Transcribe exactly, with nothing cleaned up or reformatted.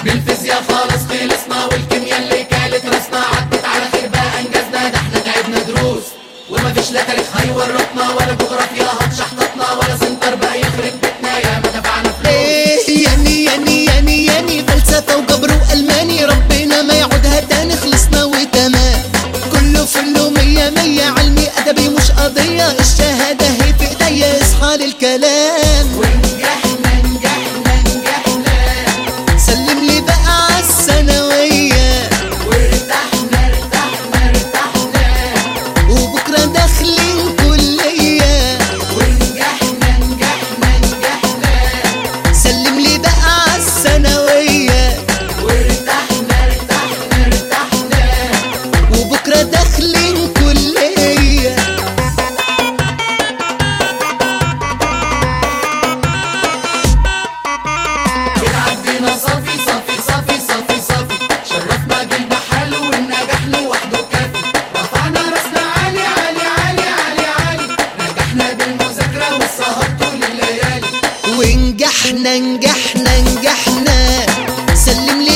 بالفيزياء خالص خلصنا، والكيمياء اللي كانت رسمة عدت على خير بقى انجزنا. ده احنا تعبنا دروس ومفيش لا تاريخ هيورطنا، ولا جغرافيا هتشحططنا، ولا سنتر بقى يخرب بيتنا، يا ما دفعنا فلوس. ايه يعني يعني يعني يعني فلسفة وجبر وألماني، ربنا ما يعودها تاني، خلصنا وتمام. كله فله مية مية، علمي أدبي مش قضية، الشهادة هي في ايديا، اصحى للكلام. ونجحنا نجحنا نجحنا، سلم لي بقى عالثانوية، وارتحنا ارتحنا ارتحنا، وبكرة داخلين كلية. ونجحنا نجحنا نجحنا، سلم لي بقى عالثانوية، وارتحنا ارتحنا ارتحنا، وبكرة داخلين كلية. بنعدينا صافي صافي صافي صافي صافي، شرفنا جيل بحاله والنجاح لوحده كافي، رفعنا راسنا عالي عالي عالي عالي عالي، نجحنا بالمذاكرة والسهر طول الليالي. ونجحنا نجحنا نجحنا، سلم لي